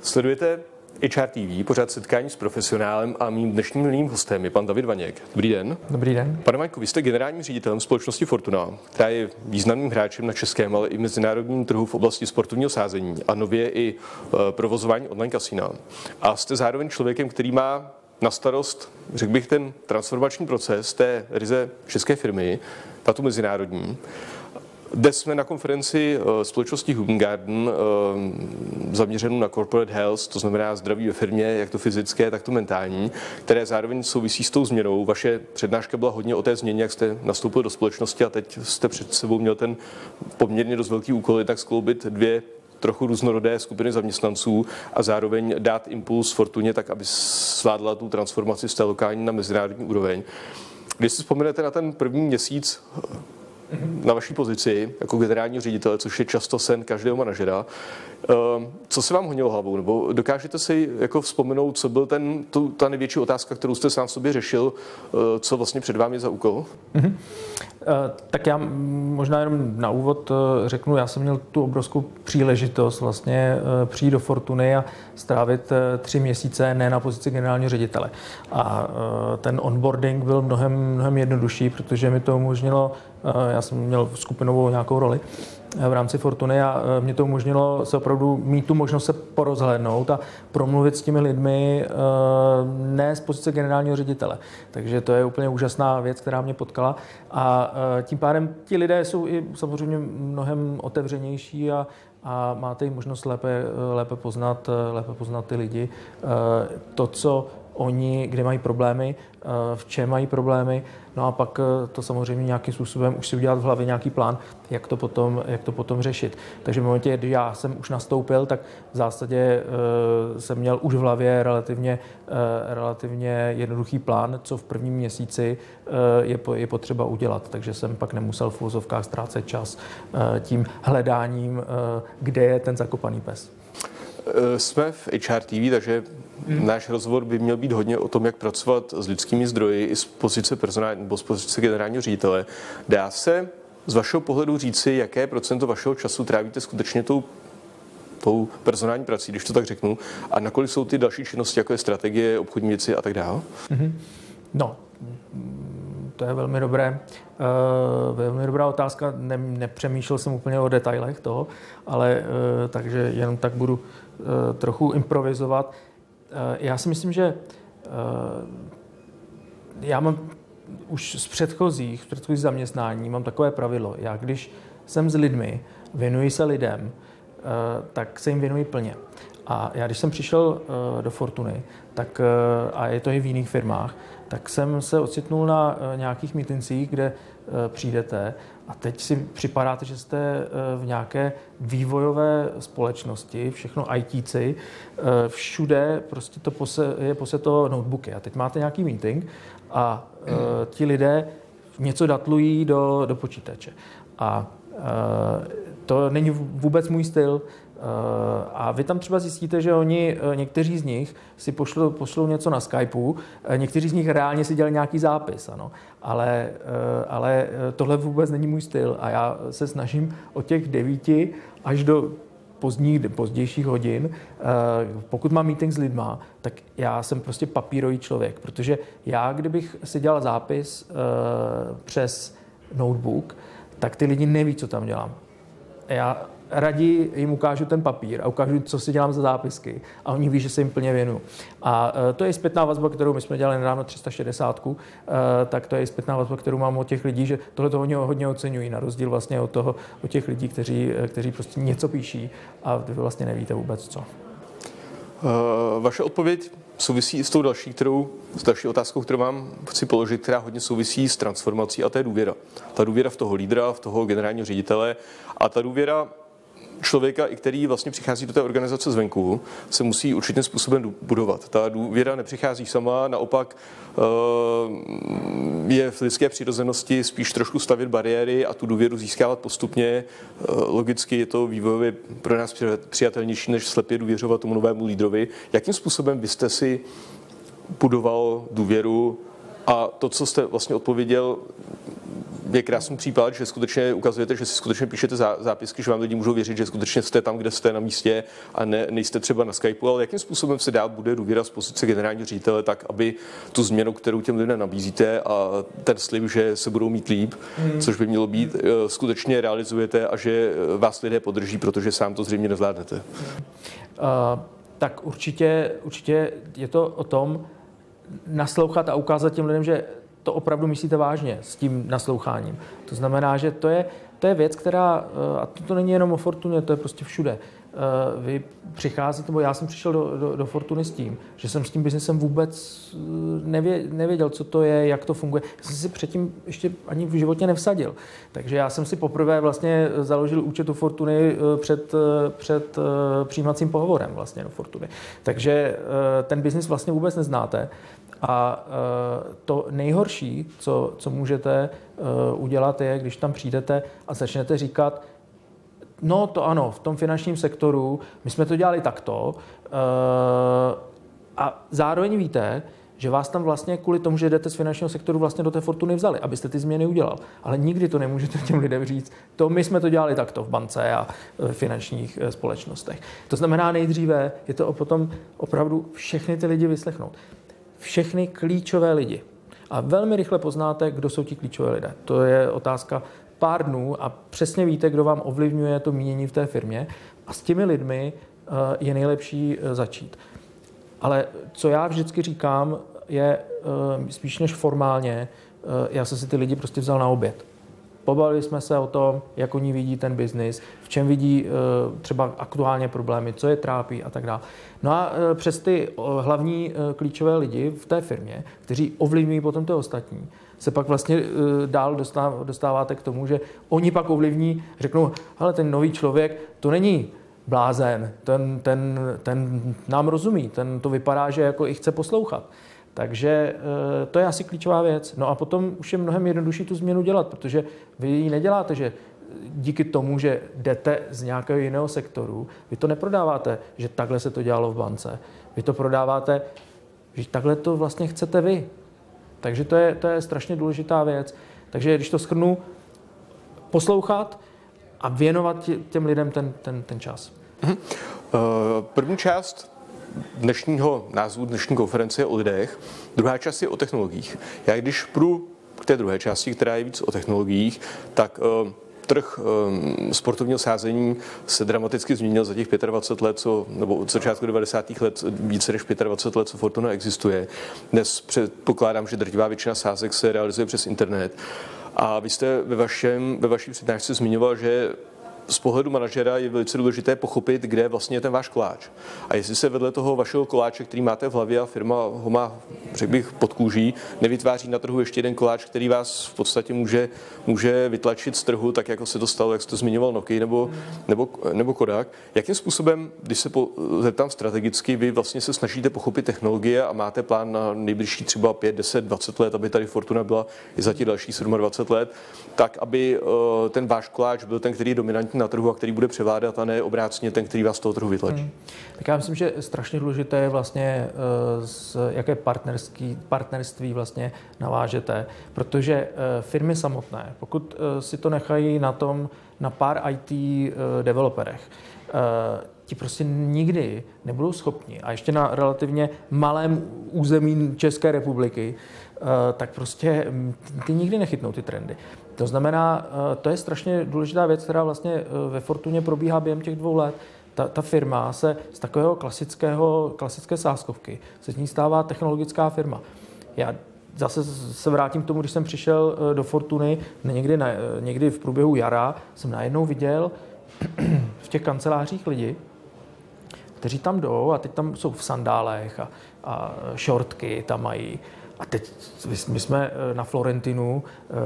Sledujete HR TV, pořád setkání s profesionálem a mým dnešním milým hostem je pan David Vaněk. Dobrý den. Dobrý den. Pane Vaňku, vy jste generálním ředitelem společnosti Fortuna, která je významným hráčem na českém, ale i mezinárodním trhu v oblasti sportovního sázení a nově i provozování online kasína. A jste zároveň člověkem, který má na starost, řekl bych, ten transformační proces té ryze české firmy, tato mezinárodní. Dnes jsme na konferenci společnosti Human Garden zaměřenou na corporate health, to znamená zdraví ve firmě, jak to fyzické, tak to mentální, které zároveň souvisí s tou změnou. Vaše přednáška byla hodně o té změně, jak jste nastoupil do společnosti a teď jste před sebou měl ten poměrně dost velký úkol, tak skloubit dvě trochu různorodé skupiny zaměstnanců a zároveň dát impuls Fortuně tak, aby zvládla tu transformaci z té lokální na mezinárodní úroveň. Když si vzpomenete na ten první měsíc na vaší pozici jako generálního ředitele, což je často sen každého manažera, co se vám honilo hlavou? Nebo dokážete si jako vzpomenout, co byl ta největší otázka, kterou jste sám sobě řešil, co vlastně před vámi je za úkol? Tak já možná jenom na úvod řeknu, já jsem měl tu obrovskou příležitost vlastně přijít do Fortuny a strávit 3 měsíce ne na pozici generálního ředitele. A ten onboarding byl mnohem jednodušší, protože mi to umožnilo, já jsem měl skupinovou nějakou roli v rámci Fortuny a mě to umožnilo se opravdu mít tu možnost se porozhlédnout a promluvit s těmi lidmi ne z pozice generálního ředitele. Takže to je úplně úžasná věc, která mě potkala a tím pádem ti lidé jsou i samozřejmě mnohem otevřenější a máte i možnost lépe poznat ty lidi. To, co oni, kde mají problémy, v čem mají problémy, no a pak to samozřejmě nějakým způsobem už si udělat v hlavě nějaký plán, jak to potom řešit. Takže v momentě, kdy já jsem už nastoupil, tak v zásadě jsem měl už v hlavě relativně jednoduchý plán, co v prvním měsíci je potřeba udělat. Takže jsem pak nemusel v uvozovkách ztrácet čas tím hledáním, kde je ten zakopaný pes. Jsme v HR TV, takže náš rozhovor by měl být hodně o tom, jak pracovat s lidskými zdroji i z pozice z pozice generálního ředitele. Dá se z vašeho pohledu říci, jaké procento vašeho času trávíte skutečně tou personální prací, když to tak řeknu, a nakolik jsou ty další činnosti, jako je strategie, obchodní věci a tak dále? No, to je velmi dobrá otázka. Nepřemýšlel jsem úplně o detailech toho, ale takže jenom tak budu trochu improvizovat. Já si myslím, že já mám už z předchozích zaměstnání mám takové pravidlo. Já když jsem s lidmi, věnuji se lidem, tak se jim věnuji plně. A já když jsem přišel do Fortuny, tak, a je to i v jiných firmách, tak jsem se ocitnul na nějakých mítincích, kde přijdete a teď si připadáte, že jste v nějaké vývojové společnosti, všechno ITci, všude prostě je poseto notebooky. A teď máte nějaký meeting a ti lidé něco datlují do počítače. A to není vůbec můj styl. A vy tam třeba zjistíte, že někteří z nich si pošlou něco na Skypeu, někteří z nich reálně si dělají nějaký zápis, ano. Ale tohle vůbec není můj styl a já se snažím od těch 9 až do pozdějších hodin, pokud mám meeting s lidma, tak já jsem prostě papírový člověk, protože já, kdybych si dělal zápis přes notebook, tak ty lidi neví, co tam dělám. Já raději jim ukážu ten papír a ukážu, co si dělám za zápisky a oni ví, že se jim plně věnuju. A to je zpětná vazba, kterou my jsme dělali nedávno 360, tak to je zpětná vazba, kterou mám od těch lidí, že tohle to hodně oceňují, na rozdíl vlastně od těch lidí, kteří prostě něco píší a vy vlastně nevíte vůbec co. Vaše odpověď souvisí i s tou další otázkou, kterou vám chci položit, která hodně souvisí s transformací, a to je důvěra. Ta důvěra v toho lídra, v toho generálního ředitele a ta důvěra člověka, i který vlastně přichází do té organizace zvenku, se musí určitým způsobem budovat. Ta důvěra nepřichází sama, naopak je v lidské přirozenosti spíš trošku stavět bariéry a tu důvěru získávat postupně. Logicky je to vývojově pro nás přijatelnější, než slepě důvěřovat tomu novému lídrovi. Jakým způsobem byste si budoval důvěru a to, co jste vlastně odpověděl, je krásný případ, že skutečně ukazujete, že si skutečně píšete zápisky, že vám lidi můžou věřit, že skutečně jste tam, kde jste na místě a nejste třeba na Skypeu, ale jakým způsobem se dál bude důvěra z pozice generálního ředitele tak, aby tu změnu, kterou těm lidem nabízíte a ten slib, že se budou mít líp, což by mělo být, skutečně realizujete a že vás lidé podrží, protože sám to zřejmě nezvládnete. Tak určitě je to o tom naslouchat a ukázat těm lidem, že to opravdu myslíte vážně s tím nasloucháním. To znamená, že to je věc, která, a to není jenom o Fortuně, to je prostě všude. Vy přicházíte, nebo já jsem přišel do Fortuny s tím, že jsem s tím biznesem vůbec nevěděl, co to je, jak to funguje. Já jsem si předtím ještě ani v životě nevsadil. Takže já jsem si poprvé vlastně založil účet u Fortuny před přijímacím pohovorem vlastně do Fortuny. Takže ten biznis vlastně vůbec neznáte. A to nejhorší, co můžete udělat, je, když tam přijdete a začnete říkat, no to ano, v tom finančním sektoru my jsme to dělali takto a zároveň víte, že vás tam vlastně kvůli tomu, že jdete z finančního sektoru vlastně do té Fortuny vzali, abyste ty změny udělal. Ale nikdy to nemůžete těm lidem říct, to my jsme to dělali takto v bance a v finančních společnostech. To znamená nejdříve je to potom opravdu všechny ty lidi vyslechnout. Všechny klíčové lidi. A velmi rychle poznáte, kdo jsou ti klíčové lidé. To je otázka pár dnů a přesně víte, kdo vám ovlivňuje to mínění v té firmě a s těmi lidmi je nejlepší začít. Ale co já vždycky říkám, je spíš než formálně, já jsem si ty lidi prostě vzal na oběd. Pobavili jsme se o tom, jak oni vidí ten biznis, v čem vidí třeba aktuálně problémy, co je trápí a tak dále. No a přes ty hlavní klíčové lidi v té firmě, kteří ovlivňují potom ty ostatní, se pak vlastně dál dostáváte k tomu, že oni pak ovlivní, řeknou, hele, ten nový člověk, to není blázen, ten nám rozumí, ten to vypadá, že jako i chce poslouchat. Takže to je asi klíčová věc. No a potom už je mnohem jednodušší tu změnu dělat, protože vy ji neděláte, že díky tomu, že jdete z nějakého jiného sektoru, vy to neprodáváte, že takhle se to dělalo v bance. Vy to prodáváte, že takhle to vlastně chcete vy. Takže to je strašně důležitá věc. Takže když to shrnu, poslouchat a věnovat těm lidem ten čas. První část dnešního názvu dnešní konference je o lidech, druhá část je o technologiích. Já když půjdu k té druhé části, která je víc o technologiích, tak trh sportovního sázení se dramaticky změnil za těch 25 let, nebo od začátku 90. let více než 25 let, co Fortuna existuje. Dnes předpokládám, že drtivá většina sázek se realizuje přes internet. A vy jste ve vaší přednášce zmiňoval, že z pohledu manažera je velice důležité pochopit, kde je vlastně ten váš koláč. A jestli se vedle toho vašeho koláče, který máte v hlavě a firma ho má, řekl bych, pod kůží, nevytváří na trhu ještě jeden koláč, který vás v podstatě může vytlačit z trhu, tak jako se to stalo, jak jste zmiňoval Nokia nebo Kodak. Jakým způsobem, když se zeptám strategicky, vy vlastně se snažíte pochopit technologie a máte plán na nejbližší třeba 5, 10, 20 let, aby tady Fortuna byla i za těch dalších 27 let, tak aby ten váš koláč byl ten, který je dominantní na trhu a který bude převládat a ne obráceně ten, který vás z toho trhu vytlačí. Tak já myslím, že strašně důležité je vlastně, jaké partnerství vlastně navážete, protože firmy samotné, pokud si to nechají na pár IT developerech, ti prostě nikdy nebudou schopni, a ještě na relativně malém území České republiky, tak prostě ty nikdy nechytnou ty trendy. To znamená, to je strašně důležitá věc, která vlastně ve Fortuně probíhá během těch 2 let. Ta firma se z takového klasické sázkovky se z ní stává technologická firma. Já zase se vrátím k tomu, když jsem přišel do Fortuny, někdy v průběhu jara jsem najednou viděl v těch kancelářích lidi, kteří tam jdou a teď tam jsou v sandálech a šortky tam mají. A teď my jsme na Florentinu,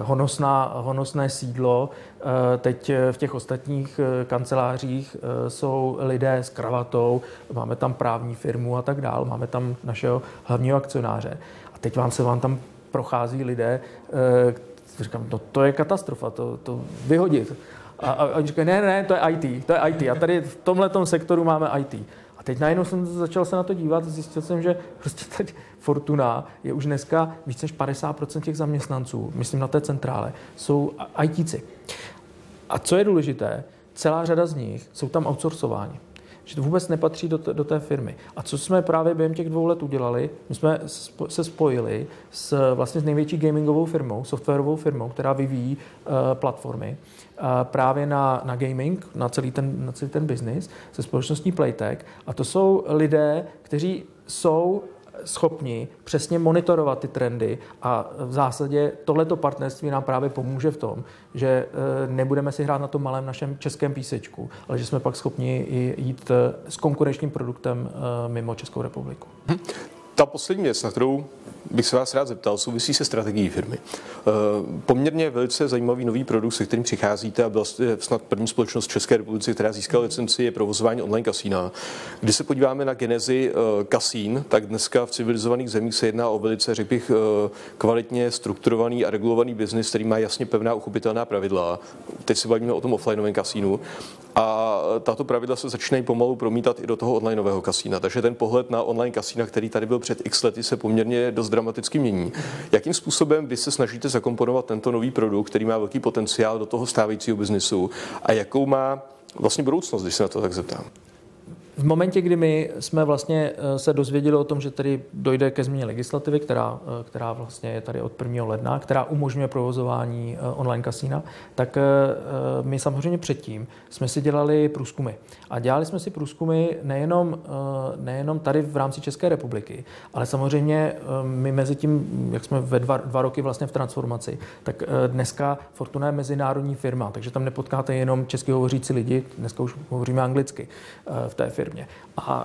honosné sídlo, teď v těch ostatních kancelářích jsou lidé s kravatou, máme tam právní firmu a tak dál, máme tam našeho hlavního akcionáře. A teď vám tam prochází lidé, říkám, no to je katastrofa, to vyhodit. A oni říkají, ne, to je IT. A tady v tomhletom sektoru máme IT. A teď najednou jsem začal se na to dívat a zjistil jsem, že prostě teď Fortuna je už dneska více než 50% těch zaměstnanců, myslím na té centrále, jsou ITci. A co je důležité, celá řada z nich jsou tam outsourcováni. Že to vůbec nepatří do té firmy. A co jsme právě během těch 2 let udělali, my jsme se spojili vlastně s největší gamingovou firmou, softwarovou firmou, která vyvíjí platformy právě na gaming, na celý ten biznis, se společností Playtech. A to jsou lidé, kteří jsou schopni přesně monitorovat ty trendy a v zásadě tohleto partnerství nám právě pomůže v tom, že nebudeme si hrát na tom malém našem českém písečku, ale že jsme pak schopni jít s konkurenčním produktem mimo Českou republiku. Ta poslední věc, na kterou bych se vás rád zeptal, souvisí se strategií firmy. Poměrně velice zajímavý nový produkt, se kterým přicházíte, a byla snad první společnost v České republice, která získala licenci, je provozování online kasína. Když se podíváme na genezi kasín, tak dneska v civilizovaných zemích se jedná o velice, řekl bych, kvalitně strukturovaný a regulovaný biznis, který má jasně pevná uchopitelná pravidla. Teď se bavíme o tom offlineovém kasínu. A tato pravidla se začínají pomalu promítat i do toho onlineového kasína. Takže ten pohled na online kasína, který tady byl před x lety, se poměrně dost dramaticky mění. Jakým způsobem vy se snažíte zakomponovat tento nový produkt, který má velký potenciál do toho stávajícího biznisu, a jakou má vlastně budoucnost, když se na to tak zeptám? V momentě, kdy my jsme vlastně se dozvěděli o tom, že tady dojde ke změně legislativy, která vlastně je tady od 1. ledna, která umožňuje provozování online kasína, tak my samozřejmě předtím jsme si dělali průzkumy. A dělali jsme si průzkumy nejenom tady v rámci České republiky, ale samozřejmě my mezi tím, jak jsme ve 2 roky vlastně v transformaci, tak dneska Fortuna je mezinárodní firma, takže tam nepotkáte jenom česky hovořící lidi, dneska už hovoříme anglicky v té firmě. A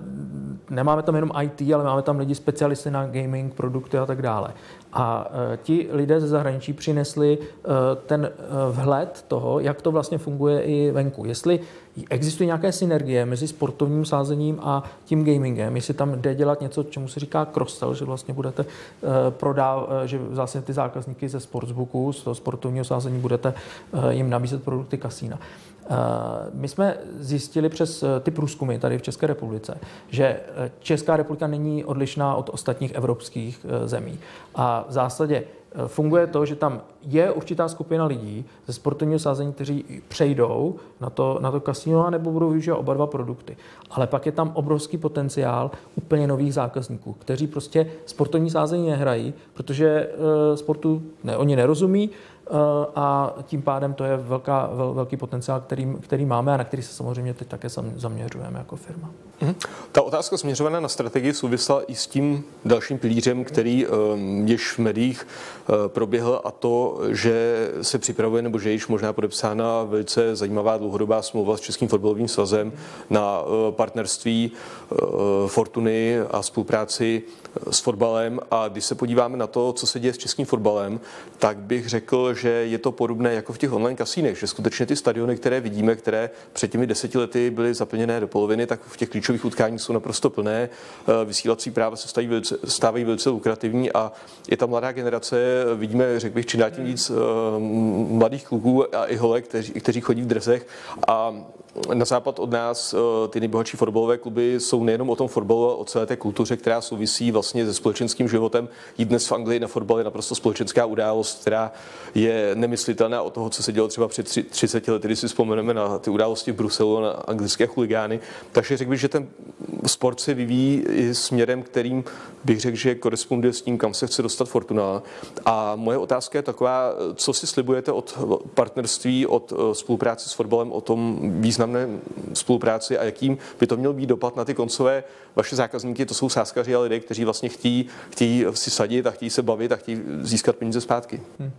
nemáme tam jenom IT, ale máme tam lidi specialisty na gaming, produkty a tak dále. A ti lidé ze zahraničí přinesli ten vhled toho, jak to vlastně funguje i venku. Jestli existují nějaké synergie mezi sportovním sázením a tím gamingem, jestli tam jde dělat něco, čemu se říká cross-sell, že vlastně budete prodávat, že vlastně ty zákazníky ze sportsbooku, z toho sportovního sázení budete jim nabízet produkty kasína. My jsme zjistili přes ty průzkumy tady v České republice, že Česká republika není odlišná od ostatních evropských zemí. A v zásadě funguje to, že tam je určitá skupina lidí ze sportovního sázení, kteří přejdou na to kasino nebo budou využívat oba 2 produkty. Ale pak je tam obrovský potenciál úplně nových zákazníků, kteří prostě sportovní sázení nehrají, protože sportu oni nerozumí, a tím pádem to je velký potenciál, který máme a na který se samozřejmě teď také zaměřujeme jako firma. Ta otázka směřovaná na strategii souvisela i s tím dalším pilířem, který již v médiích proběhl, a to, že se připravuje nebo že již možná podepsána velice zajímavá dlouhodobá smlouva s Českým fotbalovým svazem na partnerství Fortuny a spolupráci s fotbalem. A když se podíváme na to, co se děje s českým fotbalem, tak bych řekl, že je to podobné jako v těch online kasínech, že skutečně ty stadiony, které vidíme, které před těmi 10 lety byly zaplněné do poloviny, tak v těch klíčových utkáních jsou naprosto plné. Vysílací práva se stávají velice lukrativní a je ta mladá generace, vidíme, řekl bych, čím dál tím víc mladých kluků a i holek, kteří chodí v dresech, a na západ od nás ty nejbohatší fotbalové kluby jsou nejenom o tom fotbalu, ale o celé té kultuře, která souvisí vlastně se společenským životem. Jít dnes v Anglii na fotbal je naprosto společenská událost, která je nemyslitelná od toho, co se dělo třeba před 30 lety, když si vzpomeneme na ty události v Bruselu, na anglické chuligány. Takže řekl bych, že ten sport se vyvíjí i směrem, kterým bych řekl, že koresponduje s tím, kam se chce dostat Fortuna. A moje otázka je taková, co si slibujete od partnerství, od spolupráce s fotbalem, o tom významné spolupráci a jakým by to měl být dopad na ty koncové vaše zákazníky. To jsou sázkaři a lidé, kteří vlastně chtějí si sadit a chtějí se bavit a chtějí získat peníze zpátky.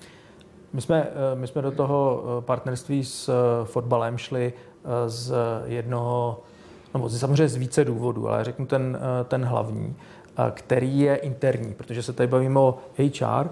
My jsme do toho partnerství s fotbalem šli z jednoho, nebo samozřejmě z více důvodů, ale řeknu ten hlavní, který je interní, protože se tady bavíme o HR.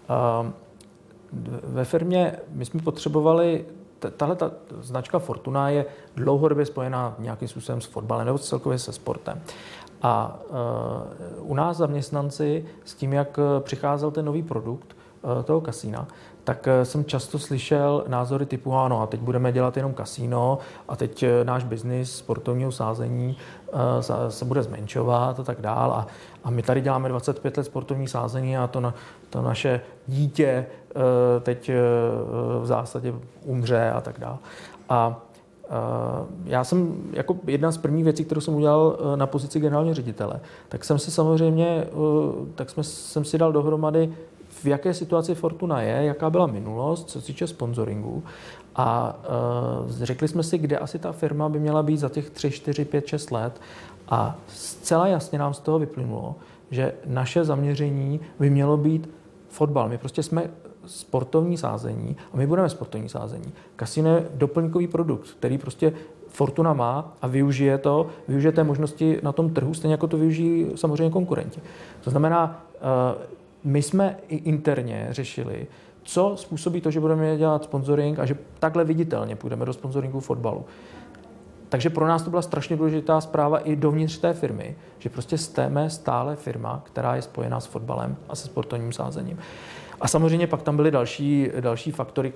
Ve firmě my jsme potřebovali, tahle značka Fortuna je dlouhodobě spojená nějakým způsobem s fotbalem nebo celkově se sportem. A u nás zaměstnanci s tím, jak přicházel ten nový produkt, toho kasína, tak jsem často slyšel názory typu, ano, a teď budeme dělat jenom kasíno a teď náš biznis sportovního sázení se bude zmenšovat a tak dál. A my tady děláme 25 let sportovní sázení a to naše dítě teď v zásadě umře a tak dál. A já jsem jako jedna z prvních věcí, kterou jsem udělal na pozici generálního ředitele, tak jsem si samozřejmě, jsem si dal dohromady, v jaké situaci Fortuna je, jaká byla minulost, co se týče sponzoringu. A řekli jsme si, kde asi ta firma by měla být za těch 3, 4, 5, 6 let. A zcela jasně nám z toho vyplynulo, že naše zaměření by mělo být fotbal. My prostě jsme sportovní sázení a my budeme sportovní sázení. Kasino je doplňkový produkt, který prostě Fortuna má a využije té možnosti na tom trhu, stejně jako to využijí samozřejmě konkurenti. To znamená, my jsme i interně řešili, co způsobí to, že budeme dělat sponsoring a že takhle viditelně půjdeme do sponsoringu fotbalu. Takže pro nás to byla strašně důležitá zpráva i dovnitř té firmy, že prostě jsme stále firma, která je spojená s fotbalem a se sportovním sázením. A samozřejmě pak tam byly další faktory,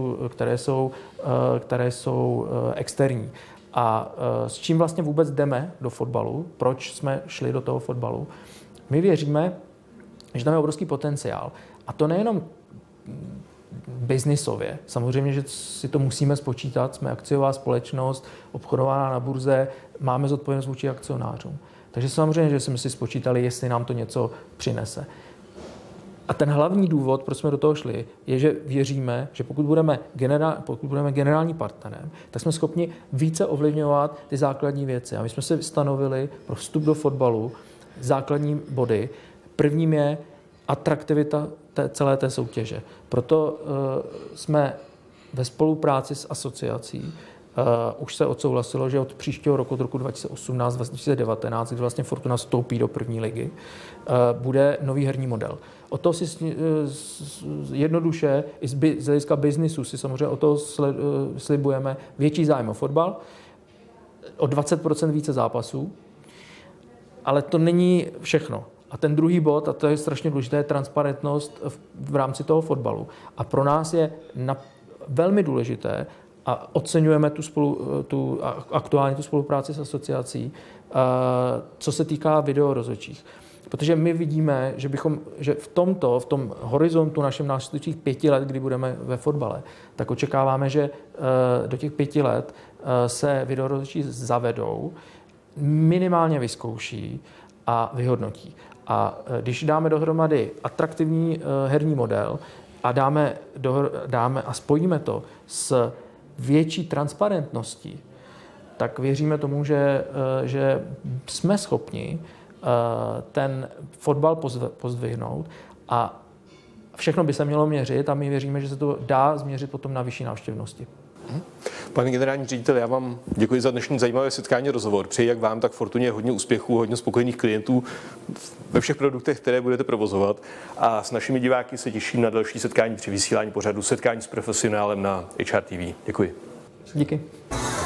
které jsou externí. A s čím vlastně vůbec jdeme do fotbalu, proč jsme šli do toho fotbalu? My věříme, že tam je obrovský potenciál. A to nejenom biznisově. Samozřejmě, že si to musíme spočítat. Jsme akciová společnost, obchodovaná na burze, máme zodpovědnost vůči akcionářům. Takže samozřejmě, že jsme si spočítali, jestli nám to něco přinese. A ten hlavní důvod, proč jsme do toho šli, je, že věříme, že pokud budeme generální partnerem, tak jsme schopni více ovlivňovat ty základní věci. A my jsme si stanovili pro vstup do fotbalu základní body. Prvním je atraktivita celé té soutěže. Proto jsme ve spolupráci s asociací už se odsouhlasilo, že od příštího roku, od roku 2018-2019, kdy vlastně Fortuna vstoupí do první ligy, bude nový herní model. O to si jednoduše, i z hlediska biznisu si samozřejmě o to slibujeme větší zájem o fotbal, o 20% více zápasů, ale to není všechno. A ten druhý bod, a to je strašně důležité, je transparentnost v rámci toho fotbalu. A pro nás je velmi důležité, a oceňujeme aktuálně tu spolupráci s asociací, co se týká videorozhodčích. Protože my vidíme, že v tom horizontu našem následujících 5 let, kdy budeme ve fotbale, tak očekáváme, že do těch 5 let se videorozhodčí zavedou, minimálně vyzkouší a vyhodnotí. A když dáme dohromady atraktivní herní model a dáme a spojíme to s větší transparentností, tak věříme tomu, že jsme schopni ten fotbal pozdvihnout a všechno by se mělo měřit a my věříme, že se to dá změřit potom na vyšší návštěvnosti. Pane generální ředitel, já vám děkuji za dnešní zajímavé setkání, rozhovor. Přeji jak vám, tak Fortuně hodně úspěchů, hodně spokojených klientů ve všech produktech, které budete provozovat. A s našimi diváky se těším na další setkání při vysílání pořadu Setkání s profesionálem na HR TV. Děkuji. Díky.